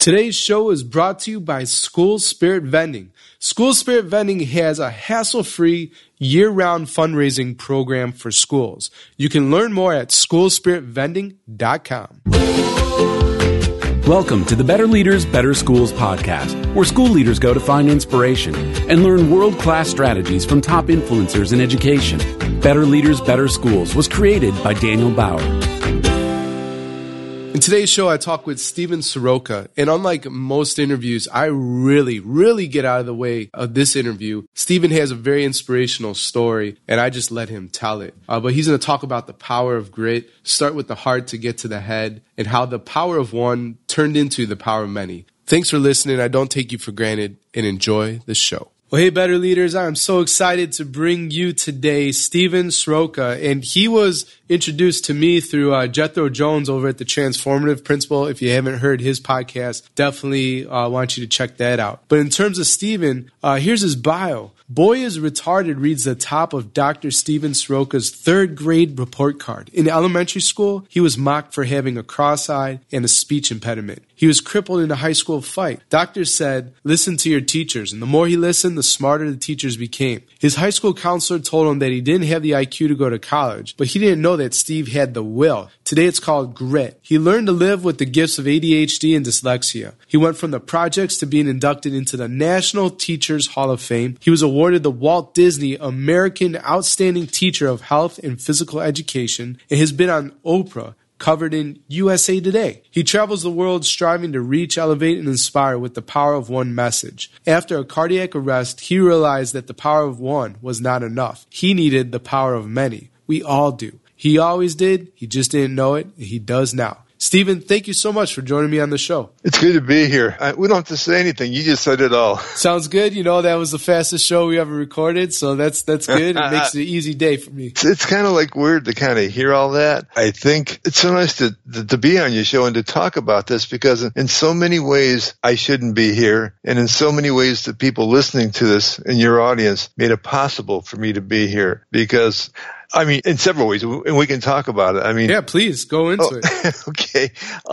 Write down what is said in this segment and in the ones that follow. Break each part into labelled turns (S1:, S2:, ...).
S1: Today's show is brought to you by School Spirit Vending. School Spirit Vending has a hassle-free, year-round fundraising program for schools. You can learn more at schoolspiritvending.com.
S2: Welcome to the Better Leaders, Better Schools podcast, where school leaders go to find inspiration and learn world-class strategies from top influencers in education. Better Leaders, Better Schools was created by Daniel Bauer.
S1: In today's show, I talk with Steven Soroka, and unlike most interviews, I really get out of the way of this interview. Steven has a very inspirational story, and I just let him tell it. But he's going to talk about the power of grit, start with the heart to get to the head, and how the power of one turned into the power of many. Thanks for listening. I don't take you for granted, and enjoy the show. Well, hey, Better Leaders, I'm so excited to bring you today Steven Soroka, and he was introduced to me through Jethro Jones over at the Transformative Principle. If you haven't heard his podcast, definitely want you to check that out. But in terms of Steven, here's his bio. Boy is Retarded reads the top of Dr. Steven Soroka's third grade report card. In elementary school, he was mocked for having a cross-eye and a speech impediment. He was crippled in a high school fight. Doctors said, listen to your teachers, and the more he listened, the smarter the teachers became. His high school counselor told him that he didn't have the IQ to go to college, but he didn't know that Steve had the will. Today it's called grit. He learned to live with the gifts of ADHD and dyslexia. He went from the projects to being inducted into the National Teachers Hall of Fame. He was awarded the Walt Disney American Outstanding Teacher of Health and Physical Education and has been on Oprah, covered in USA Today. He travels the world striving to reach, elevate, and inspire with the power of one message. After a cardiac arrest, he realized that the power of one was not enough. He needed the power of many. We all do. He always did. He just didn't know it. He does now. Steven, thank you so much for joining me on the show.
S3: It's good to be here. We don't have to say anything. You just said it all.
S1: Sounds good. You know, that was the fastest show we ever recorded, so that's good. It makes it an easy day for me.
S3: It's kind of like weird to kind of hear all that. I think it's so nice to be on your show and to talk about this because in so many ways I shouldn't be here, and in so many ways the people listening to this in your audience made it possible for me to be here because I mean, in several ways, and we can talk about it. I mean,
S1: yeah, please go into it.
S3: Okay.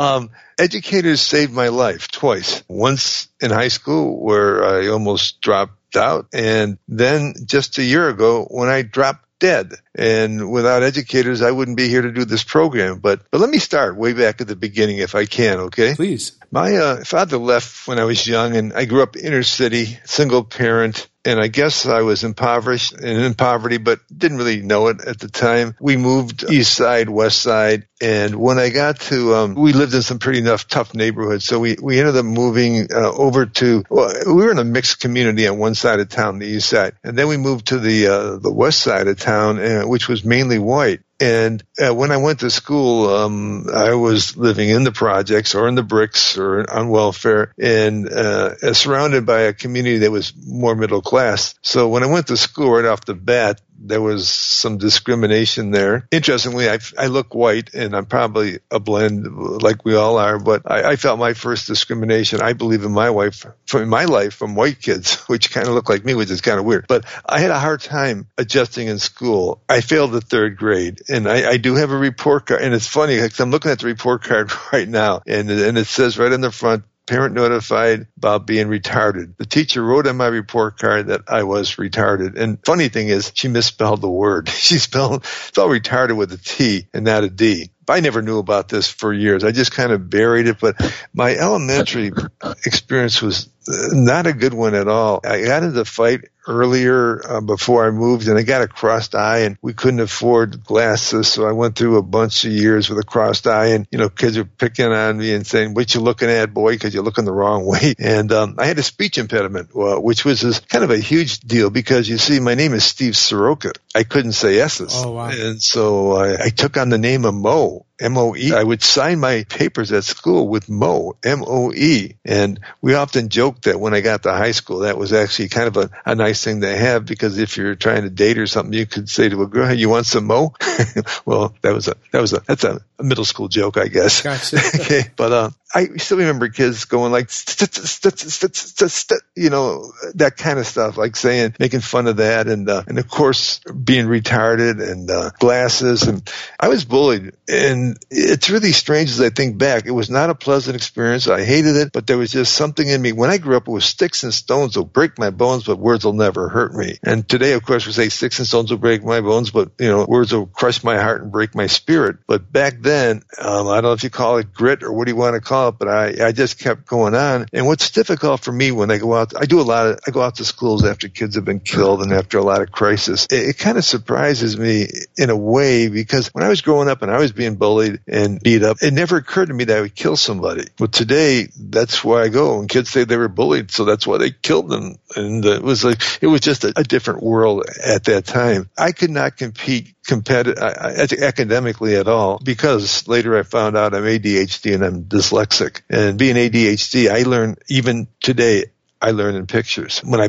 S3: Educators saved my life twice. Once in high school where I almost dropped out, and then just a year ago when I dropped dead. And without educators, I wouldn't be here to do this program. But let me start way back at the beginning if I can, okay?
S1: Please.
S3: My father left when I was young, and I grew up inner city, single parent. And I guess I was impoverished and in poverty, but didn't really know it at the time. We moved east side, west side. And when I got to, we lived in some pretty tough neighborhoods. So we ended up moving over to, we were in a mixed community on one side of town, the east side. And then we moved to the west side of town, which was mainly white. And when I went to school, I was living in the projects or in the bricks or on welfare and surrounded by a community that was more middle class. So when I went to school right off the bat, there was some discrimination there. Interestingly, I look white, and I'm probably a blend like we all are, but I felt my first discrimination, I believe, in my life from white kids, which kind of look like me, which is kind of weird. But I had a hard time adjusting in school. I failed the third grade, and I do have a report card, and it's funny because I'm looking at the report card right now, and it says right on the front, parent notified about being retarded. The teacher wrote on my report card that I was retarded. And funny thing is, she misspelled the word. She spelled retarded with a T and not a D. I never knew about this for years. I just kind of buried it. But my elementary experience was not a good one at all. I got into a fight earlier before I moved, and I got a crossed eye, and we couldn't afford glasses, so I went through a bunch of years with a crossed eye, and kids were picking on me and saying, "What you looking at, boy? Because you're looking the wrong way." And I had a speech impediment, which was kind of a huge deal because you see, my name is Steve Soroka. I couldn't say S's.
S1: Oh, wow.
S3: And so I took on the name of Mo. M-O-E. I would sign my papers at school with Mo, M-O-E. And we often joked that when I got to high school, that was actually kind of a nice thing to have because if you're trying to date or something, you could say to a girl, "Hey, you want some Mo?" Well, that's a middle school joke, I guess.
S1: Gotcha.
S3: Okay. But I still remember kids going like, that kind of stuff, like making fun of that. And of course, being retarded and glasses. And I was bullied. And And it's really strange as I think back. It was not a pleasant experience. I hated it, but there was just something in me. When I grew up, it was sticks and stones will break my bones, but words will never hurt me. And today, of course, we say sticks and stones will break my bones, but, words will crush my heart and break my spirit. But back then, I don't know if you call it grit or what do you want to call it, but I just kept going on. And what's difficult for me when I go out, I go out to schools after kids have been killed and after a lot of crisis. It kind of surprises me in a way, because when I was growing up and I was being bullied and beat up, it never occurred to me that I would kill somebody. But today, that's where I go. And kids say they were bullied, so that's why they killed them. And it was just a different world at that time. I could not compete academically at all, because later I found out I'm ADHD and I'm dyslexic. And being ADHD, I learn, even today, I learn in pictures. When I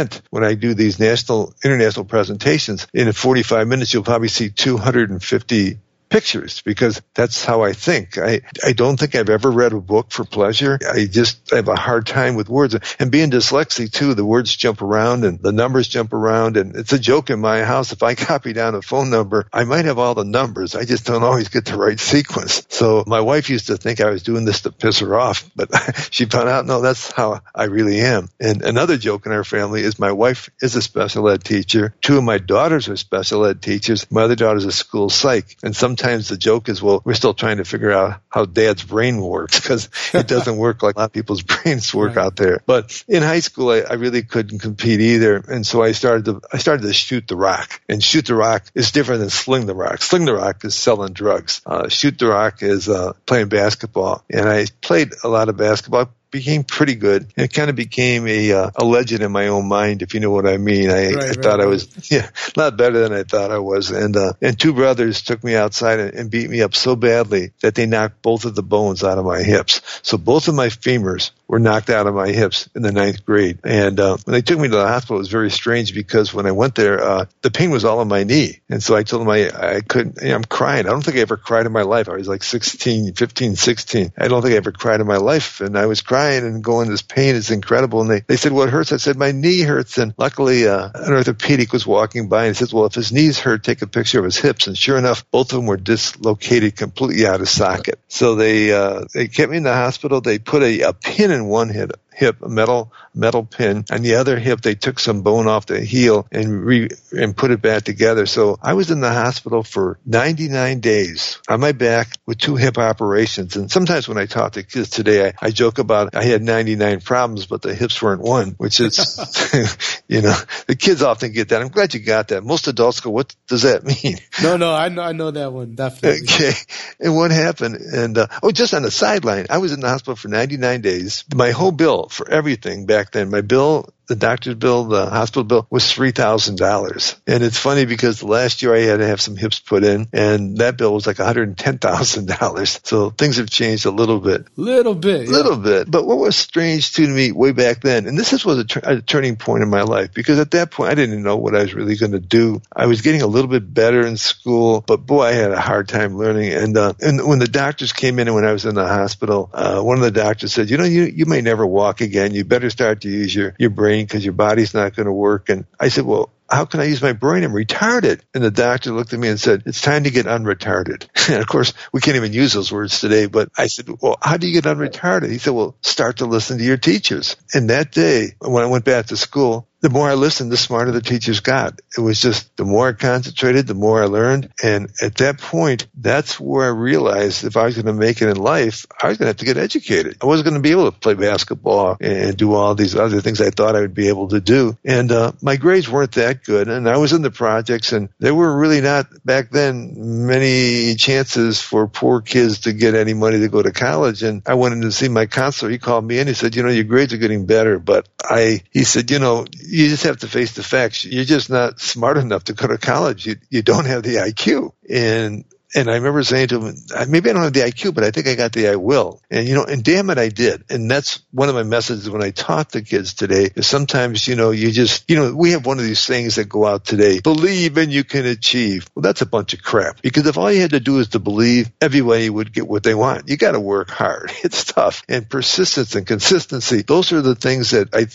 S3: do these international presentations, in 45 minutes, you'll probably see 250 pictures, because that's how I think. I don't think I've ever read a book for pleasure. I have a hard time with words. And being dyslexic too, the words jump around and the numbers jump around. And it's a joke in my house. If I copy down a phone number, I might have all the numbers. I just don't always get the right sequence. So my wife used to think I was doing this to piss her off, but she found out, no, that's how I really am. And another joke in our family is my wife is a special ed teacher. 2 of my daughters are special ed teachers. My other daughter's a school psych. And sometimes the joke is, well, we're still trying to figure out how dad's brain works, because it doesn't work like a lot of people's brains work out there. But in high school, I really couldn't compete either. And so I started to shoot the rock. And shoot the rock is different than sling the rock. Sling the rock is selling drugs. Shoot the rock is playing basketball. And I played a lot of basketball. Became pretty good, and it kind of became a legend in my own mind, if you know what I mean. I thought I was a lot better than I thought I was. And 2 brothers took me outside and beat me up so badly that they knocked both of the bones out of my hips. So both of my femurs were knocked out of my hips in the 9th grade. And when they took me to the hospital, it was very strange, because when I went there, the pain was all in my knee. And so I told them I couldn't, I'm crying. I don't think I ever cried in my life. I was like 15, 16. I don't think I ever cried in my life. And I was crying and going, this pain is incredible. And they said, what hurts? I said, my knee hurts. And luckily, an orthopedic was walking by and he says, well, if his knees hurt, take a picture of his hips. And sure enough, both of them were dislocated completely out of socket. So they kept me in the hospital. They put a pin in one hip, a metal pin. On the other hip, they took some bone off the heel and put it back together. So I was in the hospital for 99 days on my back with 2 hip operations. And sometimes when I talk to kids today, I joke about I had 99 problems, but the hips weren't one, which is, the kids often get that. I'm glad you got that. Most adults go, what does that mean?
S1: No, I know that one, definitely.
S3: Okay. And what happened? And, just on the sideline, I was in the hospital for 99 days. My whole bill for everything back then, my bill, the doctor's bill, the hospital bill, was $3,000. And it's funny because the last year I had to have some hips put in, and that bill was like $110,000. So things have changed a little bit. Little bit. But what was strange to me way back then, and this was a turning point in my life, because at that point I didn't know what I was really going to do. I was getting a little bit better in school, but boy, I had a hard time learning. And when the doctors came in and when I was in the hospital, one of the doctors said, you may never walk again. You better start to use your brain, because your body's not going to work. And I said, well, how can I use my brain? I'm retarded. And the doctor looked at me and said, it's time to get unretarded. And of course, we can't even use those words today, but I said, well, how do you get unretarded? He said, well, start to listen to your teachers. And that day, when I went back to school, the more I listened, the smarter the teachers got. It was just the more I concentrated, the more I learned. And at that point, that's where I realized if I was going to make it in life, I was going to have to get educated. I wasn't going to be able to play basketball and do all these other things I thought I would be able to do. And my grades weren't that good. And I was in the projects, and there were really not, back then, many chances for poor kids to get any money to go to college. And I went in to see my counselor. He called me in. He said, your grades are getting better. But he said, you just have to face the facts. You're just not smart enough to go to college. You don't have the IQ. And I remember saying to him, maybe I don't have the IQ, but I think I got the I will. And, and damn it, I did. And that's one of my messages when I talk to kids today, is sometimes, you just, we have one of these things that go out today, believe and you can achieve. Well, that's a bunch of crap, because if all you had to do is to believe, everybody would get what they want. You got to work hard. It's tough. And persistence and consistency, those are the things that I think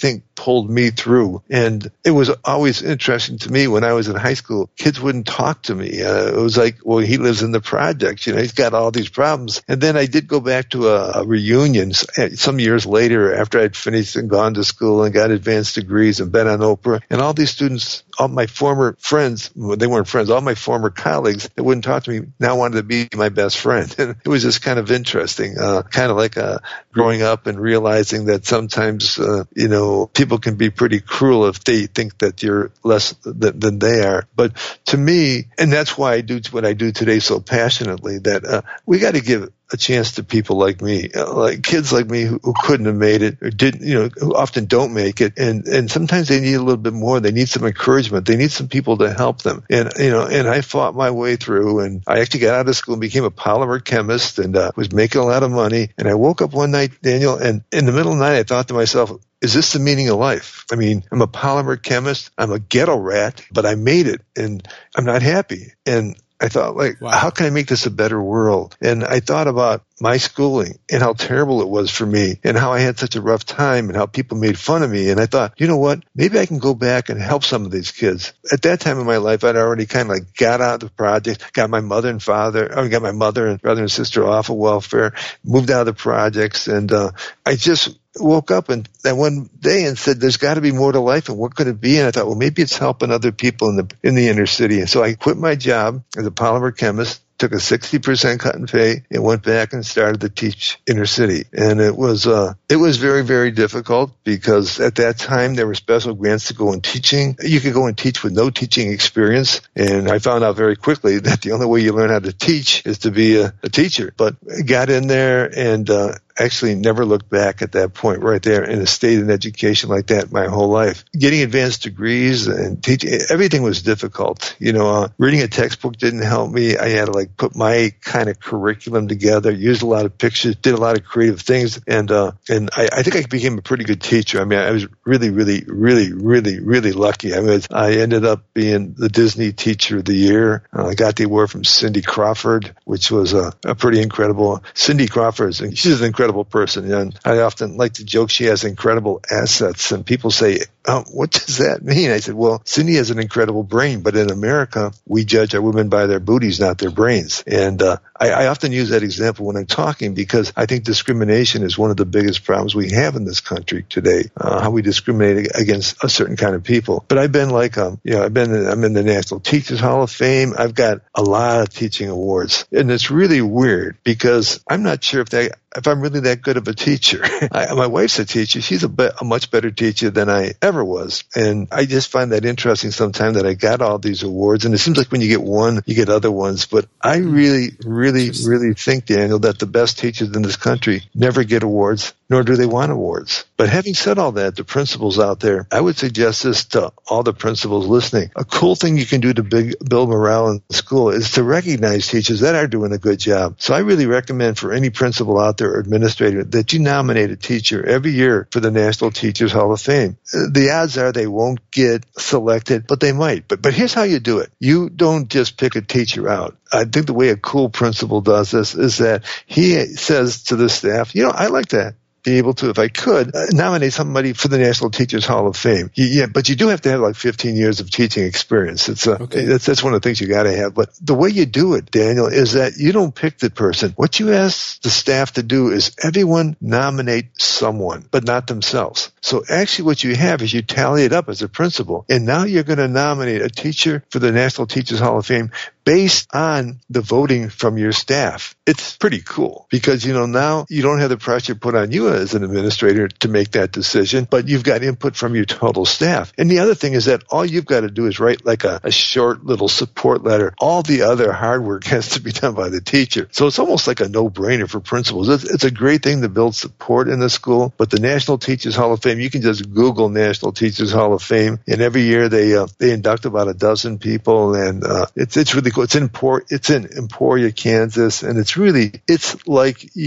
S3: pulled me through. And it was always interesting to me when I was in high school, kids wouldn't talk to me. It was like, well, he lives in the projects, he's got all these problems. And then I did go back to a reunion some years later after I'd finished and gone to school and got advanced degrees and been on Oprah. And all these students, all my former friends, well, they weren't friends, all my former colleagues that wouldn't talk to me now wanted to be my best friend. And it was just kind of interesting, kind of like growing up and realizing that sometimes, people can be pretty cruel if they think that you're less than they are. But to me, and that's why I do what I do today so passionately, that we got to give a chance to people like me, like kids like me who couldn't have made it or didn't, who often don't make it. And sometimes they need a little bit more. They need some encouragement. They need some people to help them. And I fought my way through, and I actually got out of school and became a polymer chemist and was making a lot of money. And I woke up one night, Daniel, and in the middle of the night, I thought to myself, is this the meaning of life? I mean, I'm a polymer chemist. I'm a ghetto rat, but I made it and I'm not happy. And I thought, wow, how can I make this a better world? And I thought about my schooling and how terrible it was for me and how I had such a rough time and how people made fun of me. And I thought, you know what? Maybe I can go back and help some of these kids. At that time in my life, I'd already kind of got out of the project, got my mother and brother and sister off of welfare, moved out of the projects. And I just woke up and one day and said, there's got to be more to life, and what could it be? And I thought, well, maybe it's helping other people in the inner city. And so I quit my job as a polymer chemist, took a 60% cut and pay, and went back and started to teach inner city. And it was very, very difficult because at that time there were special grants to go in teaching. You could go and teach with no teaching experience. And I found out very quickly that the only way you learn how to teach is to be a teacher. But I got in there and actually never looked back at that point right there in a state in education like that my whole life. Getting advanced degrees and teaching, everything was difficult. Reading a textbook didn't help me. I had to put my kind of curriculum together, used a lot of pictures, did a lot of creative things. And I think I became a pretty good teacher. I mean, I was really, really, really, really, really lucky. I mean, I ended up being the Disney Teacher of the Year. I got the award from Cindy Crawford, which was a pretty incredible. Cindy Crawford, she's an incredible person, and I often like to joke she has incredible assets, and people say, what does that mean? I said, well, Cindy has an incredible brain, but in America, we judge our women by their booties, not their brains. And I often use that example when I'm talking because I think discrimination is one of the biggest problems we have in this country today, how we discriminate against a certain kind of people. But I've been I'm in the National Teachers Hall of Fame. I've got a lot of teaching awards, and it's really weird because I'm not sure if I'm really that good of a teacher. My wife's a teacher. She's a much better teacher than I ever was. And I just find that interesting sometimes that I got all these awards. And it seems like when you get one, you get other ones. But I really, really, really think, Daniel, that the best teachers in this country never get awards, nor do they want awards. But having said all that, the principals out there, I would suggest this to all the principals listening. A cool thing you can do to build morale in school is to recognize teachers that are doing a good job. So I really recommend for any principal out there or administrator that you nominate a teacher every year for the National Teachers Hall of Fame. The odds are they won't get selected, but they might. But here's how you do it. You don't just pick a teacher out. I think the way a cool principal does this is that he says to the staff, I like to be able to, if I could, nominate somebody for the National Teachers Hall of Fame. Yeah, but you do have to have 15 years of teaching experience. That's one of the things you got to have. But the way you do it, Daniel, is that you don't pick the person. What you ask the staff to do is everyone nominate someone, but not themselves. So actually what you have is you tally it up as a principal, and now you're going to nominate a teacher for the National Teachers Hall of Fame based on the voting from your staff. It's pretty cool because, now you don't have the pressure put on you as an administrator to make that decision, but you've got input from your total staff. And the other thing is that all you've got to do is write a short little support letter. All the other hard work has to be done by the teacher. So it's almost like a no-brainer for principals. It's a great thing to build support in the school, but the National Teachers Hall of Fame, you can just Google National Teachers Hall of Fame, and every year they induct about a dozen people, and it's really cool. It's in Emporia, Kansas, and it's like you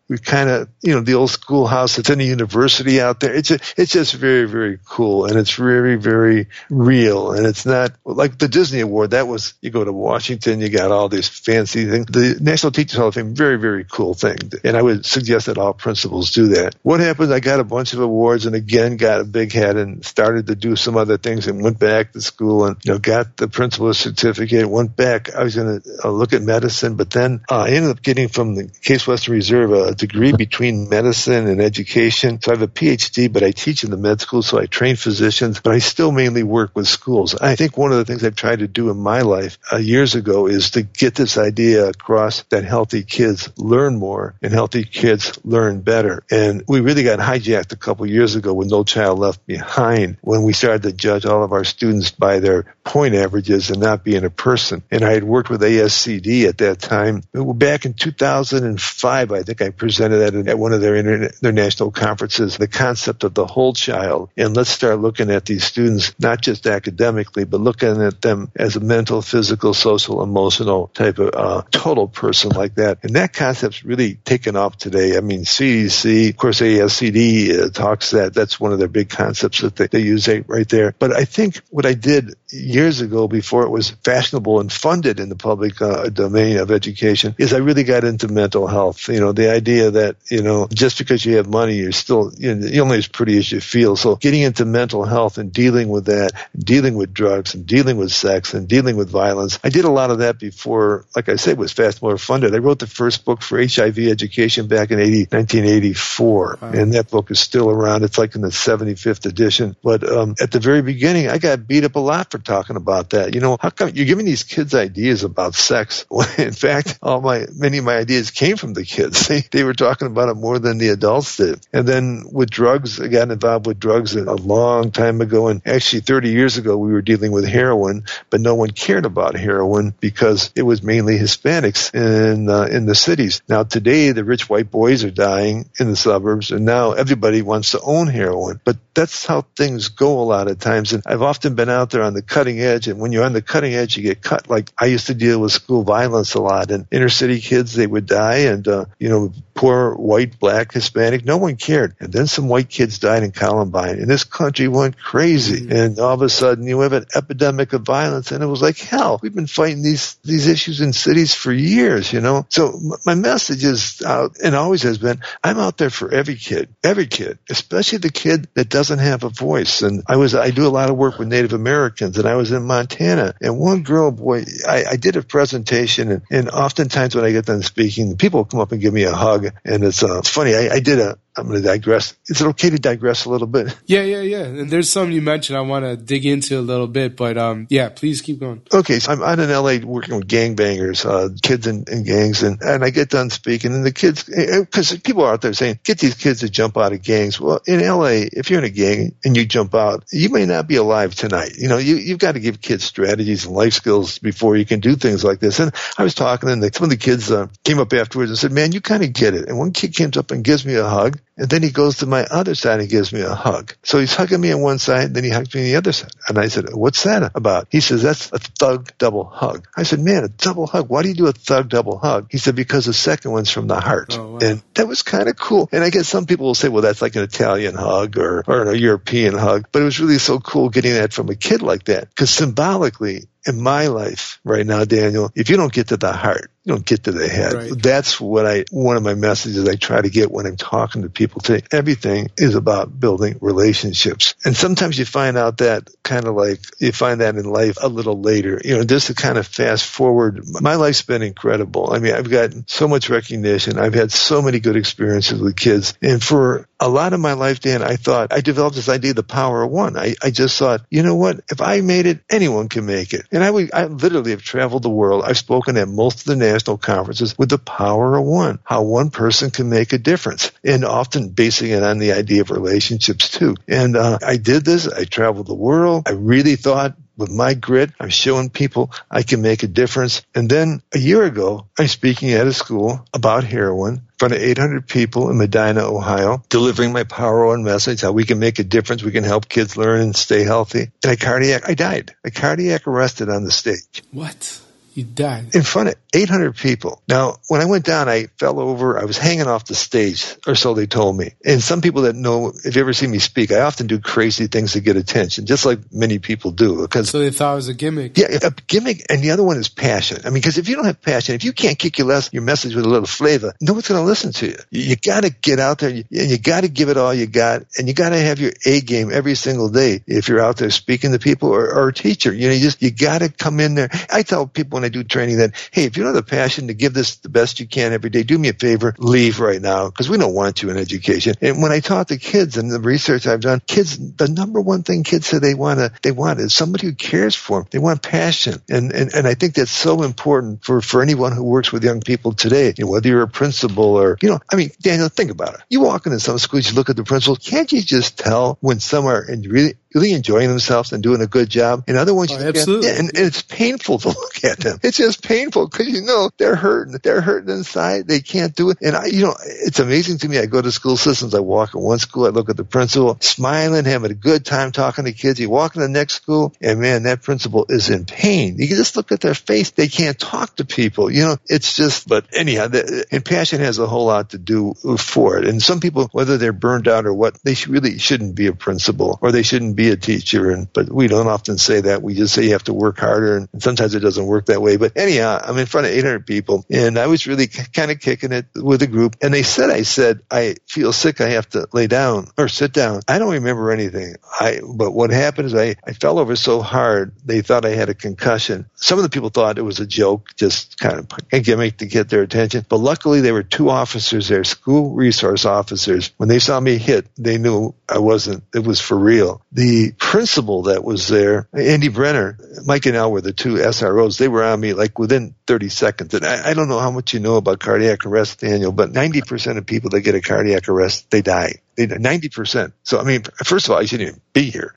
S3: we kind of, the old schoolhouse that's in the university out there. It's just very, very cool, and it's very, very real. And it's not like the Disney Award. That was, you go to Washington, you got all these fancy things. The National Teachers Hall of Fame, very, very cool thing. And I would suggest that all principals do that. What happened? I got a bunch of awards, and again got a big head and started to do some other things, and went back to school and got the principal's certificate. Went back. I was going to look at medicine, but then I ended up getting from the Case Western Reserve a degree between medicine and education. So I have a PhD, but I teach in the med school, so I train physicians, but I still mainly work with schools. I think one of the things I've tried to do in my life years ago is to get this idea across that healthy kids learn more and healthy kids learn better. And we really got hijacked a couple years ago with No Child Left Behind, when we started to judge all of our students by their point averages and not being a person. And I had worked with ASCD at that time. Back in 2005, I think I presented that at one of their international conferences, the concept of the whole child. And let's start looking at these students, not just academically, but looking at them as a mental, physical, social, emotional type of total person like that. And that concept's really taken off today. I mean, CDC, of course, ASCD talks that's one of their big concepts that they use right there. But I think what I did years ago, before it was fashionable and funded in the public domain of education, is I really got into mental health. The idea that, just because you have money, you're still, you're only as pretty as you feel. So getting into mental health and dealing with that, dealing with drugs and dealing with sex and dealing with violence. I did a lot of that before, like I said, it was fashionable or funded. I wrote the first book for HIV education back in 1984. Wow. And that book is still around. It's like in the 75th edition. But at the very beginning, I got beat up a lot for talking about that. How come you're giving these kids ideas about sex? In fact, many of my ideas came from the kids. They were talking about it more than the adults did. And then with drugs, I got involved with drugs a long time ago. And actually 30 years ago, we were dealing with heroin, but no one cared about heroin because it was mainly Hispanics in the cities. Now today, the rich white boys are dying in the suburbs, and now everybody wants to own heroin. But that's how things go a lot of times. And I've often been out there on the cutting edge, and when you're on the cutting edge, you get cut. Like I used to deal with school violence a lot, and inner city kids, they would die, and poor white, black, Hispanic, no one cared. And then some white kids died in Columbine, and this country went crazy. And all of a sudden, you have an epidemic of violence, and it was like, hell, we've been fighting these issues in cities for years, So my message is out, and always has been, I'm out there for every kid, especially the kid that doesn't have a voice. And I do a lot of work with Native Americans, and I was in Montana, and one girl, boy, I did a presentation, and oftentimes when I get done speaking, people come up and give me a hug, and it's funny. I'm going to digress. Is it okay to digress a little bit?
S1: Yeah. And there's something you mentioned I want to dig into a little bit, but please keep going.
S3: Okay, so I'm out in L.A. working with gangbangers, kids in gangs, and I get done speaking, and the kids, because people are out there saying, get these kids to jump out of gangs. Well, in L.A., if you're in a gang and you jump out, you may not be alive tonight. You've got to give kids strategies and life skills before you can do things like this. And I was talking, and some of the kids came up afterwards and said, man, you kind of get it. And one kid comes up and gives me a hug. And then he goes to my other side and gives me a hug. So he's hugging me on one side, then he hugs me on the other side. And I said, what's that about? He says, that's a thug double hug. I said, man, a double hug? Why do you do a thug double hug? He said, because the second one's from the heart. Oh, wow. And that was kind of cool. And I guess some people will say, well, that's like an Italian hug or a European hug. But it was really so cool getting that from a kid like that. Because symbolically, in my life right now, Daniel, if you don't get to the heart, you don't get to the head. Right. That's one of my messages I try to get when I'm talking to people today. Everything is about building relationships. And sometimes you find out that you find that in life a little later. Just to kind of fast forward, my life's been incredible. I mean, I've gotten so much recognition. I've had so many good experiences with kids. And for a lot of my life, Dan, I developed this idea of the power of one. I just thought, you know what? If I made it, anyone can make it. And I literally have traveled the world. I've spoken at most of the national conferences with the power of one, how one person can make a difference, and often basing it on the idea of relationships too. And I did this. I traveled the world. I really thought, with my grit, I'm showing people I can make a difference. And then a year ago, I'm speaking at a school about heroin in front of 800 people in Medina, Ohio, delivering my Power On message, how we can make a difference, we can help kids learn and stay healthy. And I died. I cardiac arrested on the stage.
S1: What? You died.
S3: In front of 800 people. Now, when I went down, I fell over. I was hanging off the stage, or so they told me. And some people that know, if you ever see me speak, I often do crazy things to get attention, just like many people do. Because
S1: so they thought it was a gimmick.
S3: Yeah, a gimmick. And the other one is passion. I mean, because if you don't have passion, if you can't kick your message with a little flavor, no one's going to listen to you. You got to get out there, and you got to give it all you got, and you got to have your A game every single day if you're out there speaking to people or a teacher. You got to come in there. I tell people when I do training that, hey, if you don't have the passion to give this the best you can every day, do me a favor, leave right now, because we don't want you in education. And when I talk to kids and the research I've done, kids, the number one thing kids say they want is somebody who cares for them. They want passion. And I think that's so important for anyone who works with young people today, whether you're a principal or, Daniel, think about it. You walk into some schools, you look at the principals, can't you just tell when some are really enjoying themselves and doing a good job? And other ones,
S1: absolutely.
S3: And it's painful to look at them. It's just painful because they're hurting. They're hurting inside. They can't do it. And it's amazing to me. I go to school systems. I walk in one school. I look at the principal, smiling, having a good time talking to kids. You walk in the next school, and man, that principal is in pain. You can just look at their face. They can't talk to people. It's just. But anyhow, and passion has a whole lot to do for it. And some people, whether they're burned out or what, they really shouldn't be a principal or they shouldn't be a teacher. But we don't often say that. We just say you have to work harder, and sometimes it doesn't work that way. But anyhow, I'm in front of 800 people, and I was really kind of kicking it with a group. And I said, I feel sick. I have to lay down or sit down. I don't remember anything. But what happened is I fell over so hard, they thought I had a concussion. Some of the people thought it was a joke, just kind of a gimmick to get their attention. But luckily, there were two officers there, school resource officers. When they saw me hit, they knew it was for real. The principal that was there, Andy Brenner, Mike and Al were the two SROs. They were on me like within 30 seconds. And I don't know how much you know about cardiac arrest, Daniel, but 90% of people that get a cardiac arrest, they die. 90%. So, first of all, I shouldn't even be here.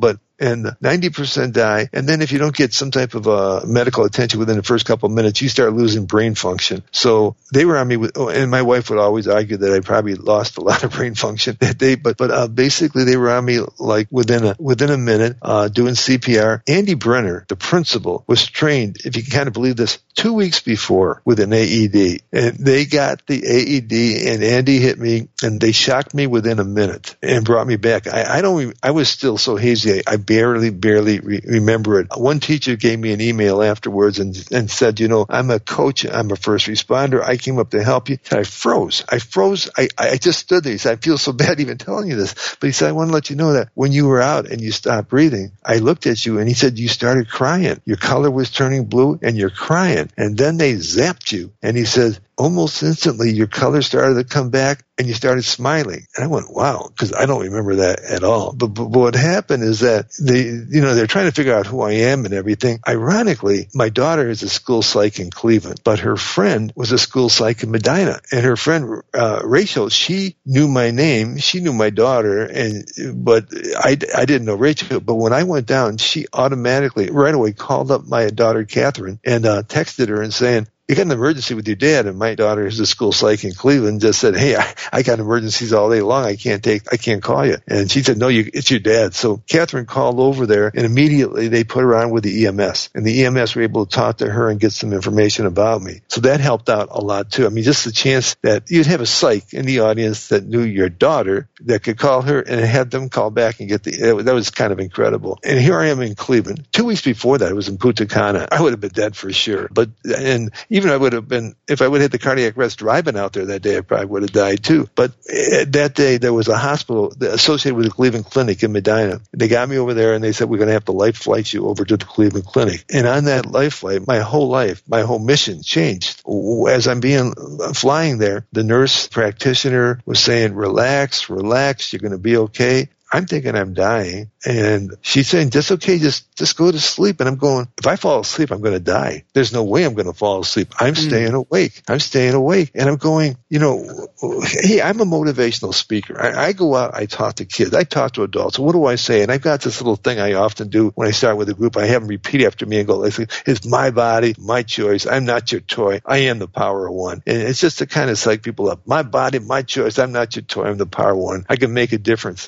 S3: And 90% die. And then if you don't get some type of medical attention within the first couple of minutes, you start losing brain function. So they were on me and my wife would always argue that I probably lost a lot of brain function that day. But basically they were on me like within a minute, doing CPR. Andy Brenner, the principal, was trained, if you can kind of believe this, 2 weeks before with an AED. And they got the AED and Andy hit me and they shocked me within a minute and brought me back. I was still so hazy. I barely remember it. One teacher gave me an email afterwards and said, I'm a coach. I'm a first responder. I came up to help you. I froze. I just stood there. He said, I feel so bad even telling you this. But he said, I want to let you know that when you were out and you stopped breathing, I looked at you and he said, you started crying. Your color was turning blue and you're crying. And then they zapped you. And he said, almost instantly, your color started to come back and you started smiling. And I went, wow, because I don't remember that at all. But what happened is that they're trying to figure out who I am and everything. Ironically, my daughter is a school psych in Cleveland, but her friend was a school psych in Medina. And her friend, Rachel, she knew my name. She knew my daughter, but I didn't know Rachel. But when I went down, she automatically, right away, called up my daughter, Catherine, and texted her and saying, you got an emergency with your dad, and my daughter is a school psych in Cleveland, just said, hey, I got emergencies all day long. I can't call you. And she said, no, it's your dad. So Catherine called over there, and immediately they put her on with the EMS. And the EMS were able to talk to her and get some information about me. So that helped out a lot, too. Just the chance that you'd have a psych in the audience that knew your daughter that could call her and have them call back and that was kind of incredible. And here I am in Cleveland. 2 weeks before that, I was in Punta Cana. I would have been dead for sure. Even I would have been, if I would have had the cardiac arrest driving out there that day, I probably would have died too. But that day, there was a hospital associated with the Cleveland Clinic in Medina. They got me over there and they said, we're going to have to life flight you over to the Cleveland Clinic. And on that life flight, my whole mission changed. As I'm flying there, the nurse practitioner was saying, relax, you're going to be okay. I'm thinking I'm dying. And she's saying, that's okay, just go to sleep. And I'm going, if I fall asleep, I'm going to die. There's no way I'm going to fall asleep. I'm staying awake. And I'm going, hey, I'm a motivational speaker. I go out, I talk to kids, I talk to adults. What do I say? And I've got this little thing I often do when I start with a group. I have them repeat after me and go, it's my body, my choice. I'm not your toy. I am the power of one. And it's just to kind of psych people up. My body, my choice. I'm not your toy. I'm the power of one. I can make a difference. There and go,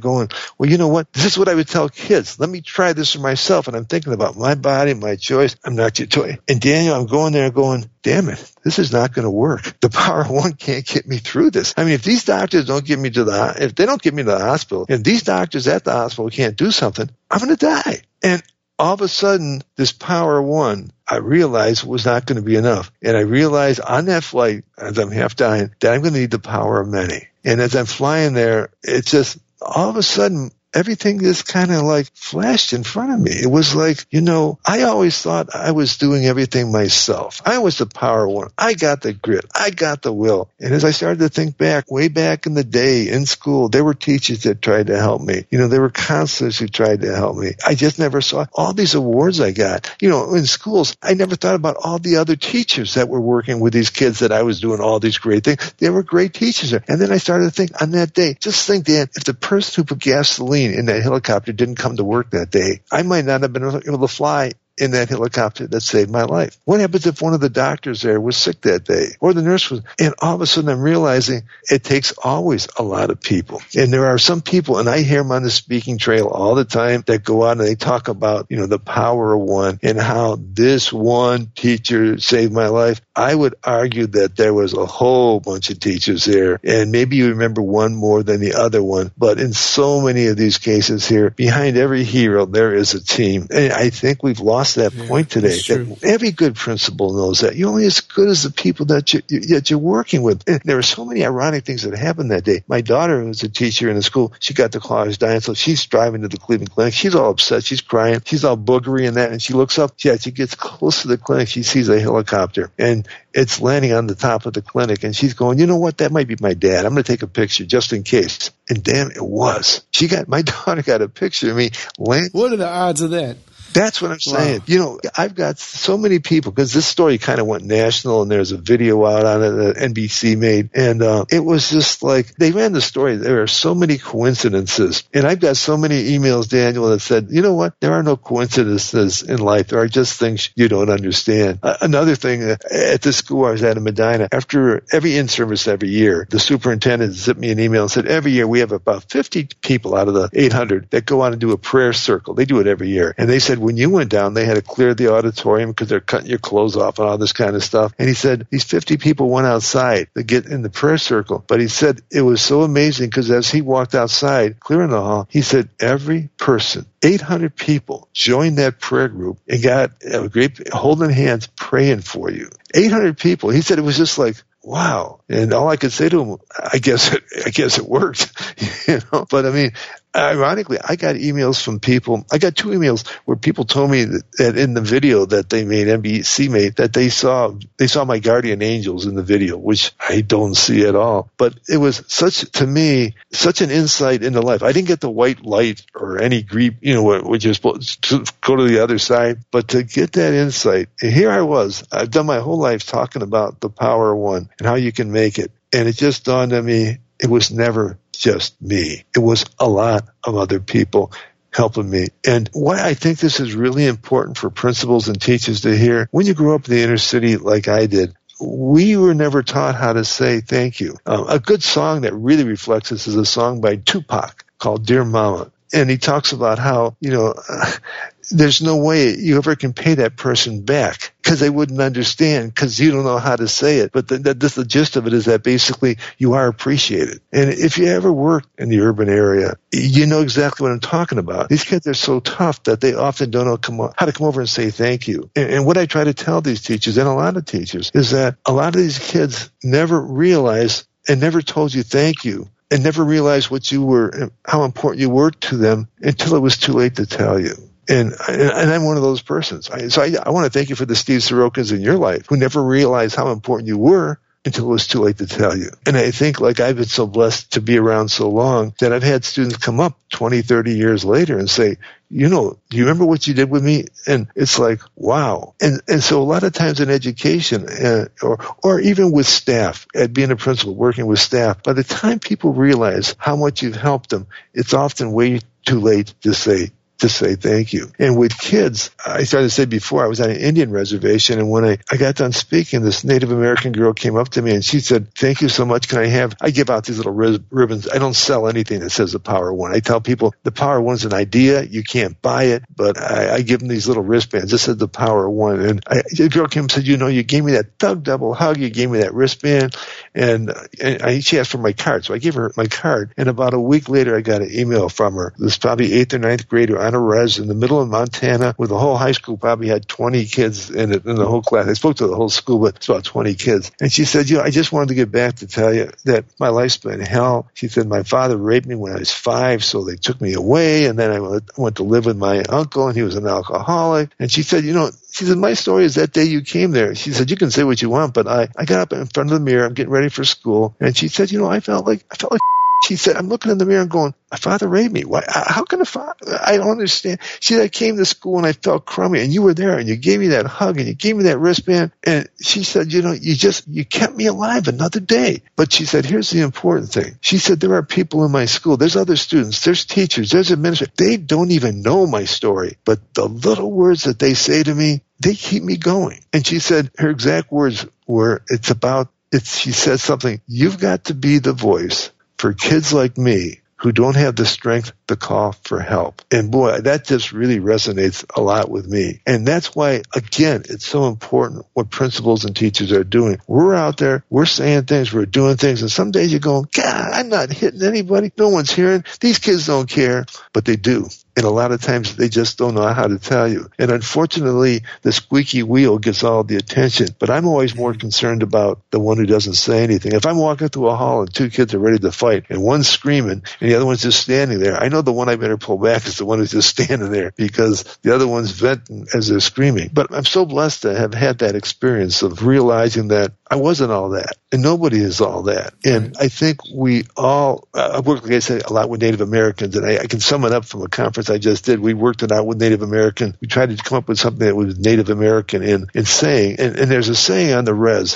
S3: going, well, you know what? This is what I would tell kids. Let me try this for myself. And I'm thinking about my body, my choice. I'm not your toy. And Daniel, I'm going there going, damn it, this is not going to work. The power of one can't get me through this. I mean, if these doctors don't get me if they don't get me to the hospital, if these doctors at the hospital can't do something, I'm going to die. And all of a sudden, this power of one, I realized was not going to be enough. And I realized on that flight, as I'm half dying, that I'm going to need the power of many. And as I'm flying there, it's just all of a sudden, everything just kind of like flashed in front of me. It was like, I always thought I was doing everything myself. I was the power one. I got the grit. I got the will. And as I started to think back, way back in the day in school, there were teachers that tried to help me. There were counselors who tried to help me. I just never saw all these awards I got. In schools, I never thought about all the other teachers that were working with these kids that I was doing all these great things. They were great teachers. And then I started to think on that day, just think, Dan, if the person who put gasoline in that helicopter didn't come to work that day, I might not have been able to fly in that helicopter that saved my life. What happens if one of the doctors there was sick that day, or the nurse was? And all of a sudden I'm realizing it takes always a lot of people. And there are some people, and I hear them on the speaking trail all the time, that go out and they talk about, the power of one and how this one teacher saved my life. I would argue that there was a whole bunch of teachers there, and maybe you remember one more than the other one, but in so many of these cases here, behind every hero, there is a team. And I think we've lost that point today. That every good principal knows that you're only as good as the people that you're working with. And there are so many ironic things that happened that day. My daughter, who's a teacher in the school, she got the call I was dying, so she's driving to the Cleveland Clinic. She's all upset. She's crying. She's all boogery and that. And she looks up. She gets close to the clinic. She sees a helicopter, and it's landing on the top of the clinic. And she's going, you know what? That might be my dad. I'm going to take a picture just in case. And damn, it was. My daughter got a picture of me landing.
S1: What are the odds of that?
S3: That's what I'm saying. Wow. I've got so many people, because this story kind of went national, and there's a video out on it that NBC made. And it was just like, they ran the story. There are so many coincidences. And I've got so many emails, Daniel, that said, you know what? There are no coincidences in life. There are just things you don't understand. Another thing, at the school I was at in Medina, after every in-service every year, the superintendent sent me an email and said, every year we have about 50 people out of the 800 that go on and do a prayer circle. They do it every year. And they said, when you went down, they had to clear the auditorium because they're cutting your clothes off and all this kind of stuff. And he said these 50 people went outside to get in the prayer circle. But he said it was so amazing because as he walked outside, clearing the hall, he said every person, 800 people, joined that prayer group and got a great holding hands, praying for you. 800 people. He said it was just like, wow. And all I could say to him, I guess it worked, But I mean, ironically, I got emails from people. I got 2 emails where people told me that in the video that they made, NBC made, that they saw my guardian angels in the video, which I don't see at all. But it was such an insight into life. I didn't get the white light or any grief, which you're supposed to go to the other side, but to get that insight. And here I was. I've done my whole life talking about the power of one and how you can make it. And it just dawned on me, it was never just me. It was a lot of other people helping me. And why I think this is really important for principals and teachers to hear, when you grew up in the inner city like I did, we were never taught how to say thank you. A good song that really reflects this is a song by Tupac called Dear Mama. And he talks about how, there's no way you ever can pay that person back because they wouldn't understand because you don't know how to say it. But the gist of it is that basically you are appreciated. And if you ever work in the urban area, you know exactly what I'm talking about. These kids are so tough that they often don't know how to come over and say thank you. And what I try to tell these teachers, and a lot of teachers, is that a lot of these kids never realize and never told you thank you, and never realized how important you were to them until it was too late to tell you. And I'm one of those persons. So I want to thank you for the Steve Sorokas in your life who never realized how important you were until it was too late to tell you. And I think I've been so blessed to be around so long that I've had students come up 20, 30 years later and say, do you remember what you did with me? And it's like, wow. And so a lot of times in education or even with staff, at being a principal, working with staff, by the time people realize how much you've helped them, it's often way too late to say to say thank you. And with kids, I started to say before, I was on an Indian reservation, and when I got done speaking, this Native American girl came up to me and she said, thank you so much. I give out these little ribbons. I don't sell anything that says the Power One. I tell people the Power One's an idea. You can't buy it, but I give them these little wristbands. This says the Power One. And the girl came and said, you gave me that double hug. You gave me that wristband. And she asked for my card. So I gave her my card. And about a week later, I got an email from her. This probably 8th or 9th grader on a res in the middle of Montana, where the whole high school probably had 20 kids in it, in the whole class. I spoke to the whole school, but it's about 20 kids. And she said, I just wanted to get back to tell you that my life's been hell. She said, my father raped me when I was 5, so they took me away. And then I went to live with my uncle, and he was an alcoholic. And she said, my story is that day you came there. She said, you can say what you want, but I got up in front of the mirror. I'm getting ready for school. And she said, I felt like she said, I'm looking in the mirror and going, my father raped me. Why? How can a father? I don't understand. She said, I came to school and I felt crummy, and you were there and you gave me that hug and you gave me that wristband. And she said, you kept me alive another day. But she said, here's the important thing. She said, there are people in my school. There's other students. There's teachers. There's administrators. They don't even know my story. But the little words that they say to me, they keep me going. And she said, her exact words were, she said something, you've got to be the voice for kids like me who don't have the strength to call for help. And boy, that just really resonates a lot with me. And that's why, again, it's so important what principals and teachers are doing. We're out there, we're saying things, we're doing things, and some days you're going, God, I'm not hitting anybody. No one's hearing. These kids don't care, but they do. And a lot of times they just don't know how to tell you. And unfortunately, the squeaky wheel gets all the attention. But I'm always more concerned about the one who doesn't say anything. If I'm walking through a hall and 2 kids are ready to fight and one's screaming and the other one's just standing there, I know the one I better pull back is the one who's just standing there, because the other one's venting as they're screaming. But I'm so blessed to have had that experience of realizing that I wasn't all that, and nobody is all that. And I think we all, I work, like I said, a lot with Native Americans, and I can sum it up from a conference I just did. We worked it out with Native Americans. We tried to come up with something that was Native American in saying, and there's a saying on the res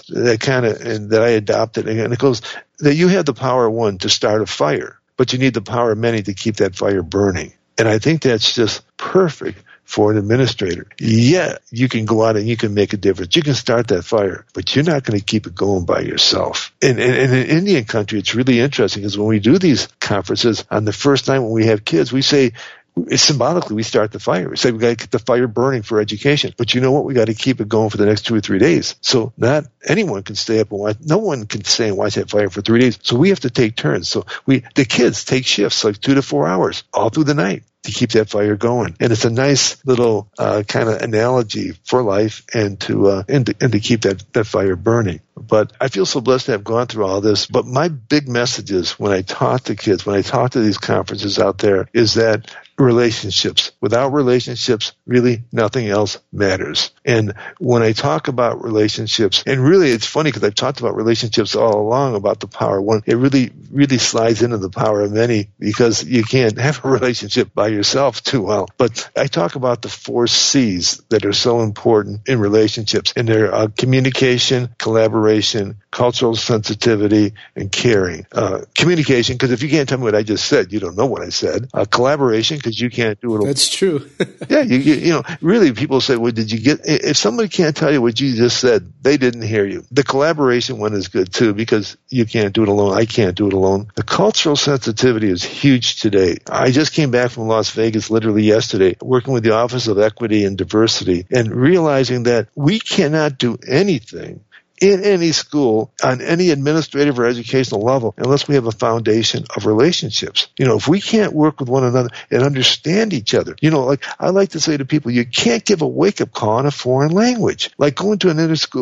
S3: that I adopted, and it goes that you have the power of one to start a fire, but you need the power of many to keep that fire burning. And I think that's just perfect for an administrator. Yeah, you can go out and you can make a difference. You can start that fire, but you're not going to keep it going by yourself. And in Indian country, it's really interesting, because when we do these conferences, on the first night when we have kids, we say, symbolically, we start the fire. We say we got to get the fire burning for education. But you know what? We got to keep it going for the next 2 or 3 days. So not anyone can stay up and watch. No one can stay and watch that fire for 3 days. So we have to take turns. So the kids take shifts, like 2 to 4 hours, all through the night, to keep that fire going. And it's a nice little kind of analogy for life and to keep that fire burning. But I feel so blessed to have gone through all this. But my big message is, when I talk to kids, when I talk to these conferences out there, is that relationships. Without relationships, really nothing else matters. And when I talk about relationships, and really it's funny because I've talked about relationships all along, about the power of one, it really, really slides into the power of many, because you can't have a relationship by yourself too well. But I talk about the 4 C's that are so important in relationships, and they're communication, collaboration, cultural sensitivity, and caring. Communication, because if you can't tell me what I just said, you don't know what I said. Collaboration, because you can't do it alone.
S1: That's true.
S3: Yeah, you really, people say, well, did you get, if somebody can't tell you what you just said, they didn't hear you. The collaboration one is good too, because you can't do it alone. I can't do it alone. The cultural sensitivity is huge today. I just came back from Las Vegas literally yesterday, working with the Office of Equity and Diversity, and realizing that we cannot do anything in any school on any administrative or educational level unless we have a foundation of relationships. If we can't work with one another and understand each other, like I like to say to people, you can't give a wake-up call in a foreign language. Like going to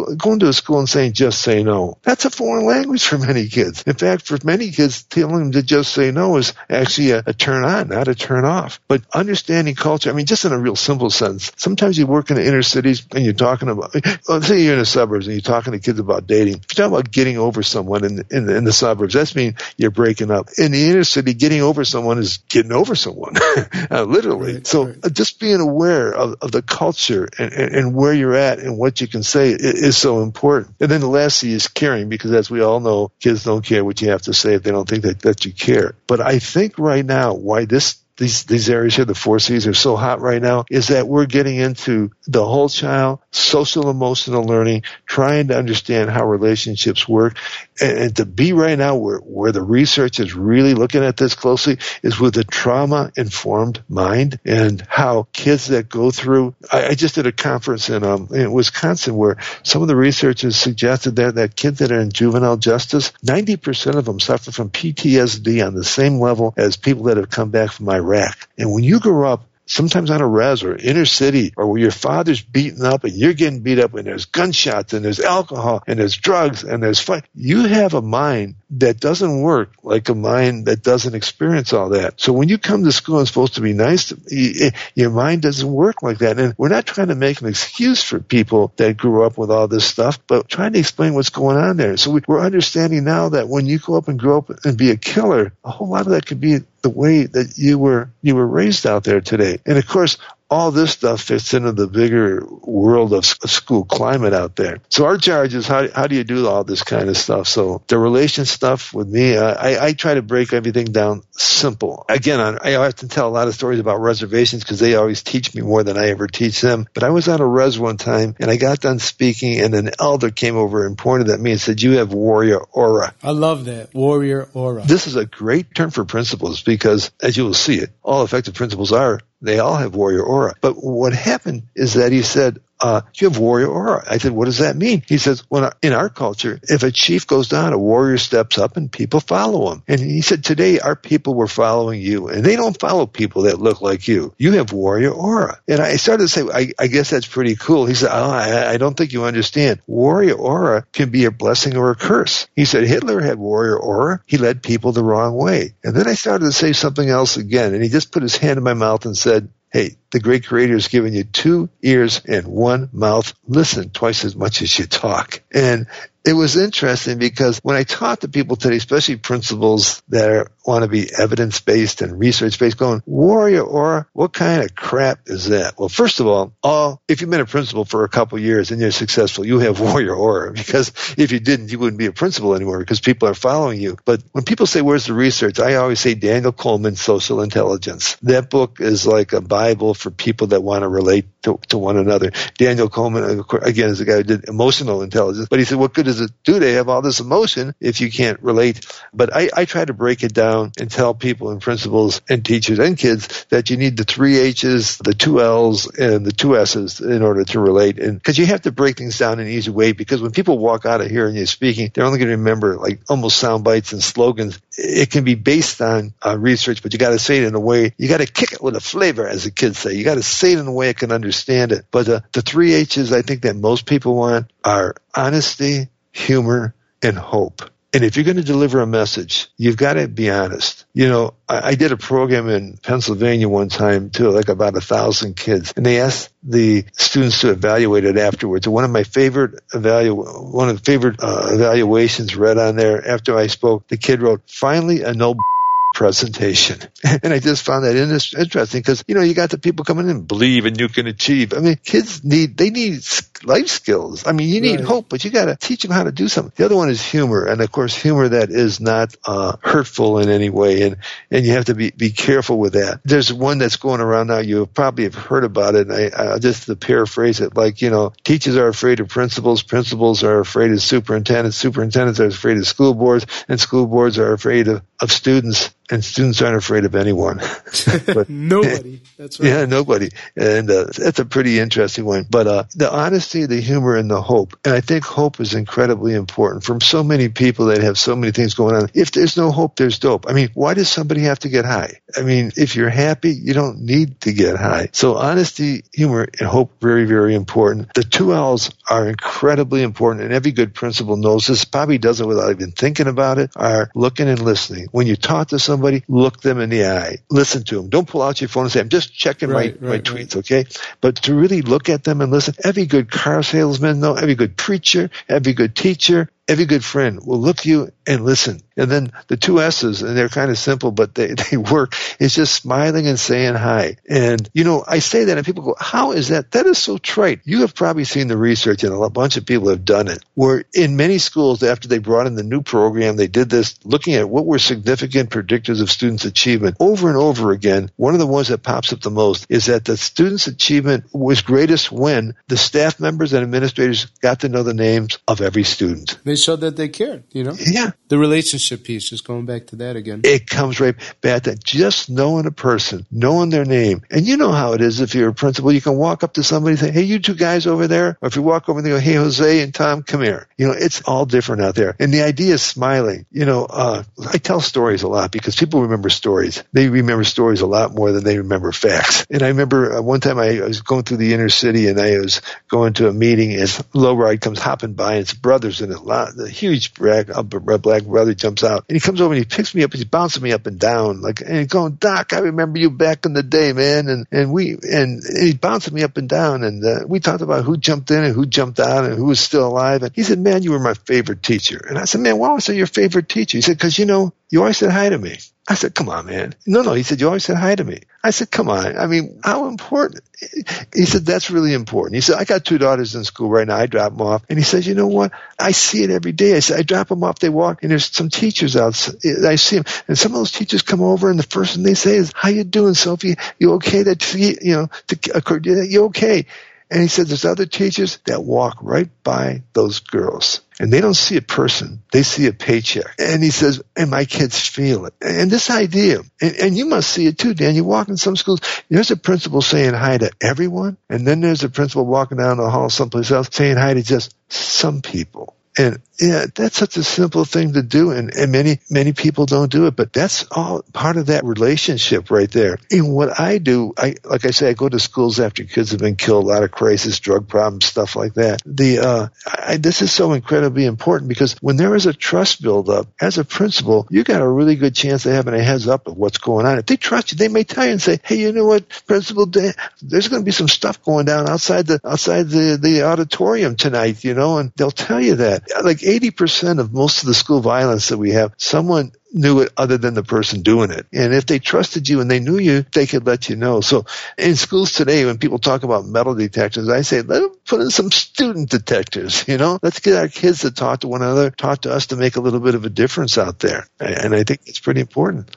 S3: a school and saying, just say no. That's a foreign language for many kids. In fact, for many kids, telling them to just say no is actually a turn on, not a turn off. But understanding culture, just in a real simple sense, sometimes you work in the inner cities and you're talking about, let's say you're in the suburbs and you're talking to kids about dating. If you're talking about getting over someone in the suburbs, that means you're breaking up. In the inner city, getting over someone is getting over someone, literally. Right, so right. Just being aware of the culture and where you're at and what you can say is so important. And then the last C is caring, because as we all know, kids don't care what you have to say if they don't think that you care. But I think right now why this these areas here, the 4 C's, are so hot right now, is that we're getting into the whole child, social emotional learning, trying to understand how relationships work. And to be right now where the research is really looking at this closely is with the trauma-informed mind, and how kids that go through, I just did a conference in Wisconsin where some of the researchers suggested that kids that are in juvenile justice, 90% of them suffer from PTSD on the same level as people that have come back from Iraq. And when you grow up sometimes on a res or inner city, or where your father's beaten up and you're getting beat up and there's gunshots and there's alcohol and there's drugs and there's fight, you have a mind that doesn't work like a mind that doesn't experience all that. So when you come to school and supposed to be nice, your mind doesn't work like that. And we're not trying to make an excuse for people that grew up with all this stuff, but trying to explain what's going on there. So we're understanding now that when you grow up and be a killer, a whole lot of that could be the way that you were raised out there today. And of course, all this stuff fits into the bigger world of school climate out there. So our charge is how do you do all this kind of stuff? So the relation stuff with me, I try to break everything down simple. Again, I often tell a lot of stories about reservations because they always teach me more than I ever teach them. But I was on a res one time, and I got done speaking, and an elder came over and pointed at me and said, "You have warrior aura."
S4: I love that, warrior aura.
S3: This is a great term for principals because, as you will see it, all effective principals they all have warrior aura. But what happened is that he said, you have warrior aura. I said, what does that mean? He says, well, in our culture, if a chief goes down, a warrior steps up and people follow him. And he said, today our people were following you, and they don't follow people that look like you. You have warrior aura. And I started to say, I guess that's pretty cool. He said, I don't think you understand. Warrior aura can be a blessing or a curse. He said, Hitler had warrior aura. He led people the wrong way. And then I started to say something else again, and he just put his hand in my mouth and said, hey, the great creator has given you 2 ears and 1 mouth. Listen twice as much as you talk. And it was interesting because when I talk to people today, especially principals that want to be evidence-based and research-based, going, warrior aura, what kind of crap is that? Well, first of all, if you've been a principal for a couple of years and you're successful, you have warrior aura, because if you didn't, you wouldn't be a principal anymore because people are following you. But when people say, where's the research? I always say Daniel Coleman, Social Intelligence. That book is like a Bible for people that want to relate to one another. Daniel Coleman, again, is the guy who did emotional intelligence, but he said, what good does it do to have all this emotion if you can't relate? But I try to break it down and tell people and principals and teachers and kids that you need the 3 H's, the 2 L's, and the 2 S's in order to relate. And because you have to break things down in an easy way, because when people walk out of here and you're speaking, they're only going to remember like almost sound bites and slogans. It can be based on research, but you got to say it in a way, you got to kick it with a flavor, as the kids say. You got to say it in a way it can understand it. But the 3 H's I think that most people want are honesty, humor, and hope. And if you're going to deliver a message, you've got to be honest. You know, I did a program in Pennsylvania one time too, like about 1,000 kids, and they asked the students to evaluate it afterwards. And one of the favorite evaluations read on there after I spoke, the kid wrote, "Finally, a no presentation." And I just found that interesting because, you know, you got the people coming in, believe and you can achieve. I mean, kids need life skills. I mean, you need hope, but you got to teach them how to do something. The other one is humor. And of course, humor that is not hurtful in any way. And you have to be careful with that. There's one that's going around now. You probably have heard about it. And I just to paraphrase it, like, you know, teachers are afraid of principals. Principals are afraid of superintendents. Superintendents are afraid of school boards, and school boards are afraid of students. And students aren't afraid of anyone. But,
S4: nobody. That's right.
S3: Yeah, nobody. And that's a pretty interesting one. But the honesty, the humor, and the hope. And I think hope is incredibly important from so many people that have so many things going on. If there's no hope, there's dope. I mean, why does somebody have to get high? I mean, if you're happy, you don't need to get high. So honesty, humor, and hope, very, very important. The 2 L's are incredibly important. And every good principal knows this, probably does it without even thinking about it, are looking and listening. When you talk to somebody, look them in the eye. Listen to them. Don't pull out your phone and say, I'm just checking my tweets, okay? But to really look at them and listen. Every good car salesman knows, every good preacher, every good teacher, every good friend will look you and listen. And then the 2 S's, and they're kind of simple, but they work. It's just smiling and saying hi. And, I say that and people go, how is that? That is so trite. You have probably seen the research, and a bunch of people have done it, where in many schools, after they brought in the new program, they did this looking at what were significant predictors of students' achievement. Over and over again, one of the ones that pops up the most is that the students' achievement was greatest when the staff members and administrators got to know the names of every student.
S1: They showed that they cared,
S3: Yeah.
S1: The relationship piece, just going back to that again.
S3: It comes right back to just knowing a person, knowing their name. And you know how it is if you're a principal. You can walk up to somebody and say, hey, you 2 guys over there. Or if you walk over and they go, hey, Jose and Tom, come here. It's all different out there. And the idea is smiling. I tell stories a lot because people remember stories. They remember stories a lot more than they remember facts. And I remember one time I was going through the inner city and I was going to a meeting and lowride comes hopping by and it's brothers in it. The huge black brother jumps out and he comes over and he picks me up and he's bouncing me up and down and he's going, Doc, I remember you back in the day, man. And he's bouncing me up and down and we talked about who jumped in and who jumped out and who was still alive. And he said, man, you were my favorite teacher. And I said, man, why was I your favorite teacher? He said, because you always said hi to me. I said, come on, man. No, he said, you always said hi to me. I said, come on. I mean, how important? He said, that's really important. He said, I got 2 daughters in school right now. I drop them off. And he says, you know what? I see it every day. I said, I drop them off. They walk, and there's some teachers out. I see them. And some of those teachers come over, and the first thing they say is, how you doing, Sophie? You okay? You okay? And he said, there's other teachers that walk right by those girls. And they don't see a person. They see a paycheck. And he says, and my kids feel it. And this idea, and you must see it too, Dan. You walk in some schools, there's a principal saying hi to everyone. And then there's a principal walking down the hall someplace else saying hi to just some people. And yeah, that's such a simple thing to do, and many people don't do it, but that's all part of that relationship right there. And what I do, like I say, I go to schools after kids have been killed, a lot of crisis, drug problems, stuff like that. This is so incredibly important because when there is a trust build-up, as a principal, you got a really good chance of having a heads up of what's going on. If they trust you, they may tell you and say, hey, you know what, Principal Dan, there's going to be some stuff going down outside the auditorium tonight, and they'll tell you that. Like 80% of most of the school violence that we have, someone knew it other than the person doing it. And if they trusted you and they knew you, they could let you know. So in schools today, when people talk about metal detectors, I say, let them put in some student detectors, Let's get our kids to talk to one another, talk to us to make a little bit of a difference out there. And I think it's pretty important.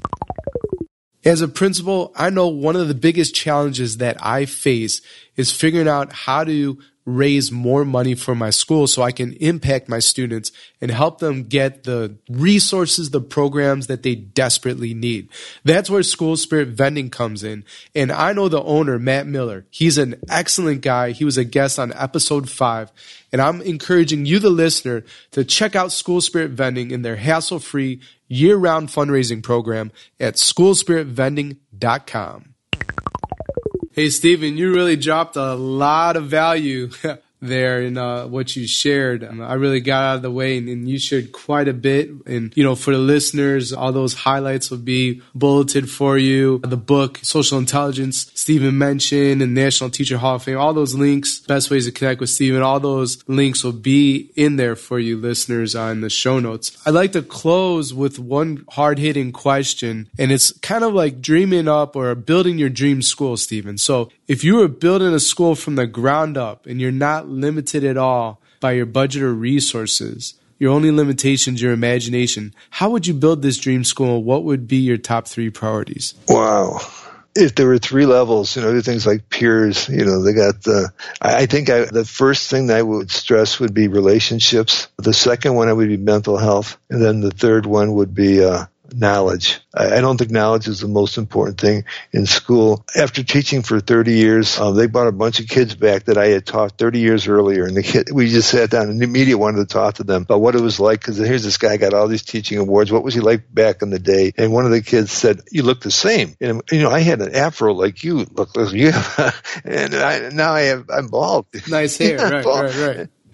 S1: As a principal, I know one of the biggest challenges that I face is figuring out how to raise more money for my school so I can impact my students and help them get the resources, the programs that they desperately need. That's where School Spirit Vending comes in. And I know the owner, Matt Miller. He's an excellent guy. He was a guest on episode 5. And I'm encouraging you, the listener, to check out School Spirit Vending in their hassle-free year-round fundraising program at schoolspiritvending.com. Hey, Stephen, you really dropped a lot of value there in what you shared. I really got out of the way, and you shared quite a bit. And, for the listeners, all those highlights will be bulleted for you. The book, Social Intelligence, Stephen mentioned, and National Teacher Hall of Fame, all those links, best ways to connect with Stephen, all those links will be in there for you listeners on the show notes. I'd like to close with one hard-hitting question, and it's kind of like dreaming up or building your dream school, Stephen. So if you were building a school from the ground up and you're not limited at all by your budget or resources, your only limitations, your imagination, how would you build this dream school? What would be your top 3 priorities?
S3: Wow. If there were 3 levels, do things like peers, they got I think the first thing that I would stress would be relationships. The second one would be mental health. And then the third one would be knowledge. I don't think knowledge is the most important thing in school. After teaching for 30 years, they brought a bunch of kids back that I had taught 30 years earlier, and we just sat down and the media wanted to talk to them about what it was like, because here's this guy got all these teaching awards. What was he like back in the day? And one of the kids said, you look the same. And, I had an afro like you. Look, you and now I'm bald.
S1: Nice hair, right.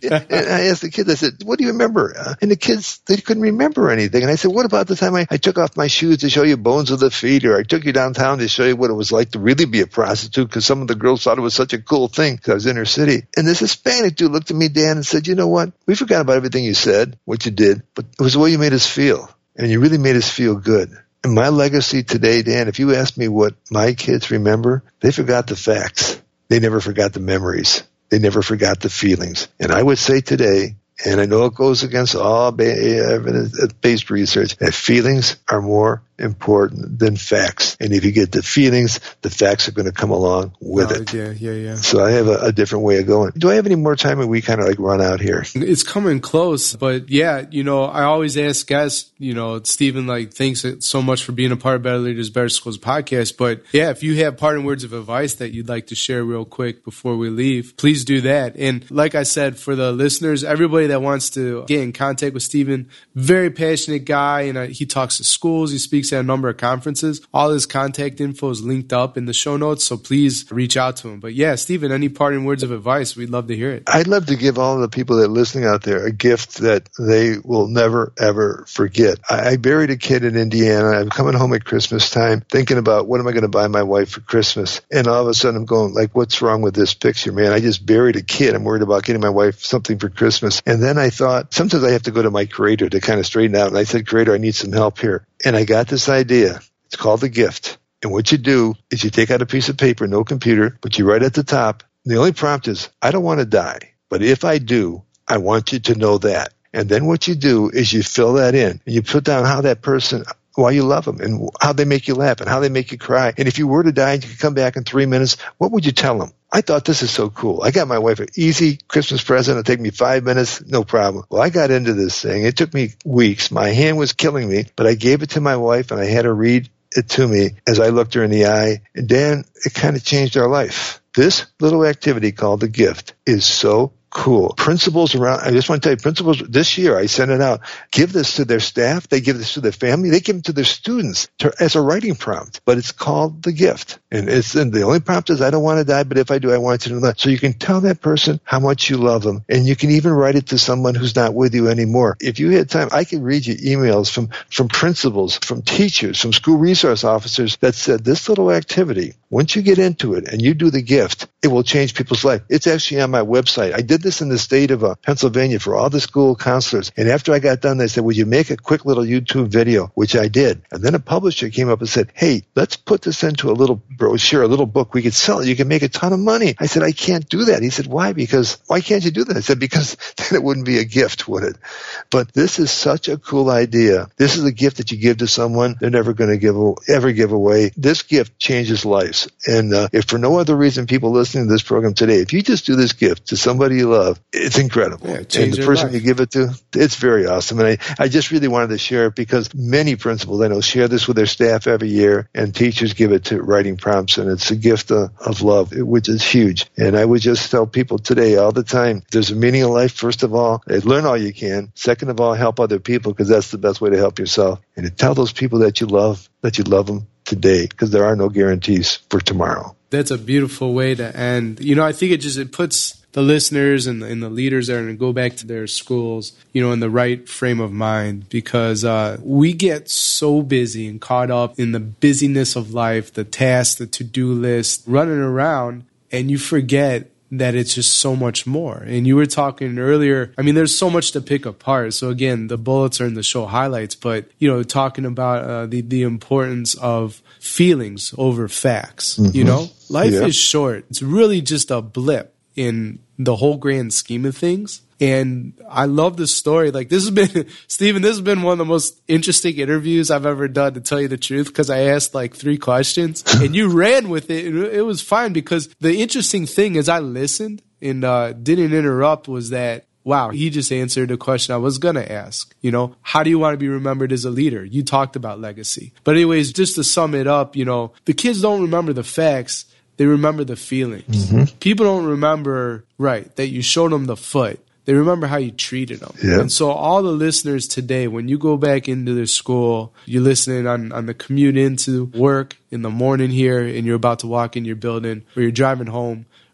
S3: And I asked the kids, I said, what do you remember? And the kids, they couldn't remember anything. And I said, what about the time I took off my shoes to show you bones of the feet, or I took you downtown to show you what it was like to really be a prostitute, because some of the girls thought it was such a cool thing because I was inner city. And this Hispanic dude looked at me, Dan, and said, you know what? We forgot about everything you said, what you did, but it was the way you made us feel. And you really made us feel good. And my legacy today, Dan, if you ask me what my kids remember, they forgot the facts. They never forgot the memories. They never forgot the feelings. And I would say today, and I know it goes against all evidence-based research, that feelings are more important than facts. And if you get the feelings, the facts are going to come along with it.
S1: Yeah.
S3: So I have a different way of going. Do I have any more time, or we kind of like run out here?
S1: It's coming close, but yeah, I always ask guests, Stephen, thanks so much for being a part of Better Leaders, Better Schools podcast. But yeah, if you have parting words of advice that you'd like to share real quick before we leave, please do that. And like I said, for the listeners, everybody that wants to get in contact with Stephen, very passionate guy, and he talks to schools, he speaks at a number of conferences. All his contact info is linked up in the show notes, so please reach out to him. But yeah, Stephen, any parting words of advice? We'd love to hear it.
S3: I'd love to give all of the people that are listening out there a gift that they will never, ever forget. I buried a kid in Indiana. I'm coming home at Christmas time thinking about what am I going to buy my wife for Christmas. And all of a sudden I'm going, what's wrong with this picture, man? I just buried a kid. I'm worried about getting my wife something for Christmas. And then I thought, sometimes I have to go to my creator to kind of straighten out. And I said, creator, I need some help here. And I got this idea. It's called The Gift. And what you do is you take out a piece of paper, no computer, but you write at the top. The only prompt is, I don't want to die, but if I do, I want you to know that. And then what you do is you fill that in. And you put down how that person, why you love them, and how they make you laugh, and how they make you cry. And if you were to die and you could come back in 3 minutes, what would you tell them? I thought, this is so cool. I got my wife an easy Christmas present. It'll take me 5 minutes, no problem. Well, I got into this thing. It took me weeks. My hand was killing me, but I gave it to my wife, and I had her read it to me as I looked her in the eye. And Dan, it kind of changed our life. This little activity called The Gift is so cool. Principals around, I just want to tell you, principals this year, I sent it out, give this to their staff. They give this to their family. They give it to their students as a writing prompt, but it's called The Gift. And the only prompt is, I don't want to die, but if I do, I want you to know that. So you can tell that person how much you love them, and you can even write it to someone who's not with you anymore. If you had time, I could read you emails from principals, from teachers, from school resource officers that said, this little activity, once you get into it and you do The Gift, it will change people's life. It's actually on my website. I did this in the state of Pennsylvania for all the school counselors. And after I got done, they said, would you make a quick little YouTube video? Which I did. And then a publisher came up and said, hey, let's put this into a little brochure, a little book. We could sell it. You can make a ton of money. I said, I can't do that. He said, why? Why can't you do that? I said, because then it wouldn't be a gift, would it? But this is such a cool idea. This is a gift that you give to someone they're never going to ever give away. This gift changes lives. And if for no other reason, people listening to this program today, if you just do this gift to somebody you love, it's incredible.
S1: Yeah,
S3: and the person you give it to, it's very awesome. And I just really wanted to share it because many principals I know share this with their staff every year, and teachers give it to writing prompts, and it's a gift of love, which is huge. And I would just tell people today all the time, there's a meaning in life. First of all, learn all you can. Second of all, help other people, because that's the best way to help yourself. And to tell those people that you love them today, because there are no guarantees for tomorrow.
S1: That's a beautiful way to end. I think it puts the listeners and the leaders that are going to go back to their schools, in the right frame of mind, because we get so busy and caught up in the busyness of life, the tasks, the to-do list, running around, and you forget that it's just so much more. And you were talking earlier, there's so much to pick apart. So again, the bullets are in the show highlights, but, talking about the importance of feelings over facts, Life is short. It's really just a blip in the whole grand scheme of things. And I love this story. This has been, Stephen, this has been one of the most interesting interviews I've ever done, to tell you the truth, because I asked 3 questions and you ran with it. And it was fine, because the interesting thing is I listened and didn't interrupt was that, wow, he just answered a question I was going to ask. How do you want to be remembered as a leader? You talked about legacy. But anyways, just to sum it up, the kids don't remember the facts. They remember the feelings. Mm-hmm. People don't remember, that you showed them the foot. They remember how you treated them. Yeah. And so all the listeners today, when you go back into their school, you're listening on the commute into work in the morning here, and you're about to walk in your building, or you're driving home,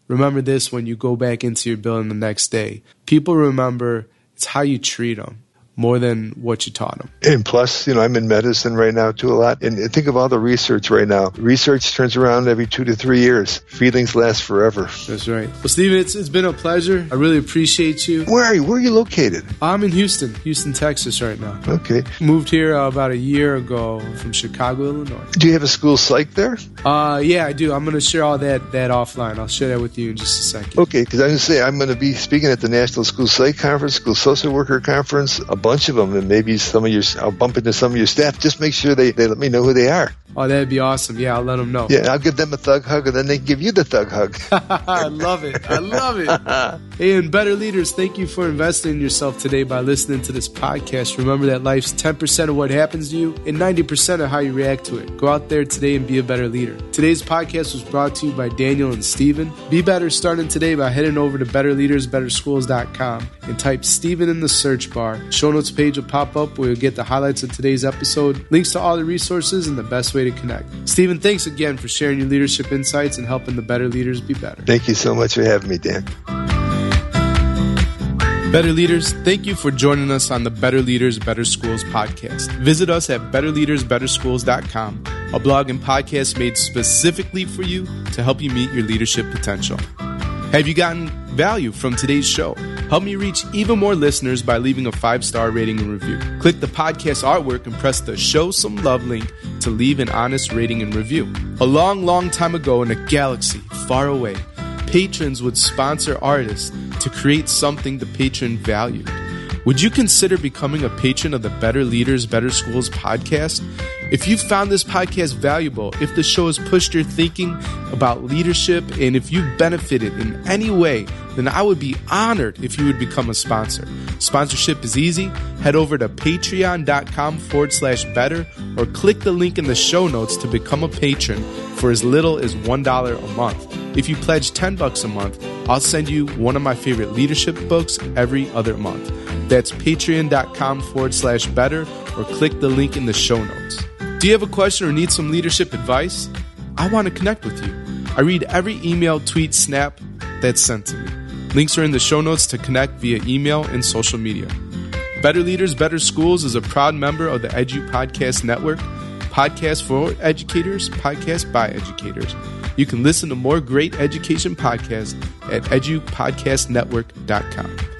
S1: remember this when you go back into your building the next day. People remember it's how you treat them more than what you taught them.
S3: And plus, I'm in medicine right now too a lot. And think of all the research right now. Research turns around every 2 to 3 years. Feelings last forever.
S1: That's right. Well, Stephen, it's been a pleasure. I really appreciate you.
S3: Where are you? Where are you located?
S1: I'm in Houston, Texas right now.
S3: Okay.
S1: Moved here about a year ago from Chicago, Illinois.
S3: Do you have a school psych there?
S1: Yeah, I do. I'm going to share all that offline. I'll share that with you in just a second.
S3: Okay, because I was going to say I'm going to be speaking at the National School Psych Conference, School Social Worker Conference, a bunch of them, and maybe I'll bump into some of your staff. Just make sure they let me know who they are.
S1: Oh, that'd be awesome. Yeah, I'll let them know.
S3: Yeah, I'll give them a thug hug, and then they can give you the thug hug.
S1: I love it. Hey, and Better Leaders, thank you for investing in yourself today by listening to this podcast. Remember that life's 10% of what happens to you and 90% of how you react to it. Go out there today and be a better leader. Today's podcast was brought to you by Daniel and Stephen. Be better starting today by heading over to BetterLeadersBetterSchools.com and type Stephen in the search bar. Show notes page will pop up where you'll get the highlights of today's episode, links to all the resources, and the best way to connect. Stephen, thanks again for sharing your leadership insights and helping the better leaders be better.
S3: Thank you so much for having me, Dan.
S1: Better Leaders, thank you for joining us on the Better Leaders, Better Schools podcast. Visit us at BetterLeadersBetterSchools.com, a blog and podcast made specifically for you to help you meet your leadership potential. Have you gotten value from today's show? Help me reach even more listeners by leaving a 5-star rating and review. Click the podcast artwork and press the Show Some Love link to leave an honest rating and review. A long, long time ago in a galaxy far away, patrons would sponsor artists to create something the patron valued. Would you consider becoming a patron of the Better Leaders, Better Schools podcast? If you found this podcast valuable, if the show has pushed your thinking about leadership, and if you've benefited in any way, then I would be honored if you would become a sponsor. Sponsorship is easy. Head over to patreon.com/better or click the link in the show notes to become a patron for as little as $1 a month. If you pledge $10 a month, I'll send you one of my favorite leadership books every other month. That's patreon.com/better or click the link in the show notes. Do you have a question or need some leadership advice? I want to connect with you. I read every email, tweet, snap that's sent to me. Links are in the show notes to connect via email and social media. Better Leaders, Better Schools is a proud member of the Edu Podcast Network. Podcast for educators, podcast by educators. You can listen to more great education podcasts at edupodcastnetwork.com.